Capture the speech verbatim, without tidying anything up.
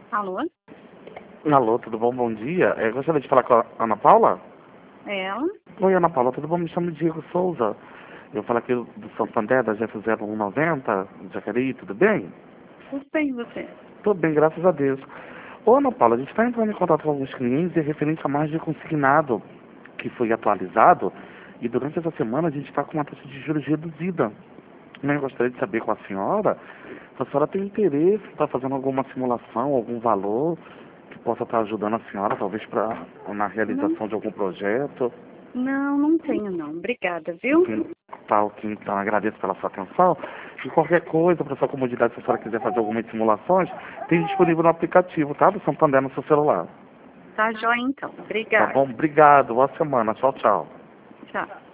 Alô? Alô, tudo bom? Bom dia. Eu gostaria de falar com a Ana Paula? É ela? Oi, Ana Paula, tudo bom? Me chamo Diego Souza. Eu falo aqui do Santander, da G F zero um noventa, de Jacareí, tudo bem? Tudo bem, e você? Tudo bem, graças a Deus. Ô, Ana Paula, a gente está entrando em contato com alguns clientes e referente a mais de consignado que foi atualizado, e durante essa semana a gente está com uma taxa de juros reduzida. Eu gostaria de saber com a senhora se a senhora tem interesse em estar fazendo alguma simulação, algum valor que possa estar ajudando a senhora, talvez pra, na Não, realização de algum projeto. não, não tenho não. Obrigada, viu? Enfim, tá, ok, então agradeço pela sua atenção. E qualquer coisa, para sua comodidade, se a senhora quiser fazer algumas simulações, tem disponível no aplicativo, tá? Do Santander no seu celular. Tá jóia então. Tá Obrigada. bom? Obrigado, boa semana. Tchau, tchau. Tchau.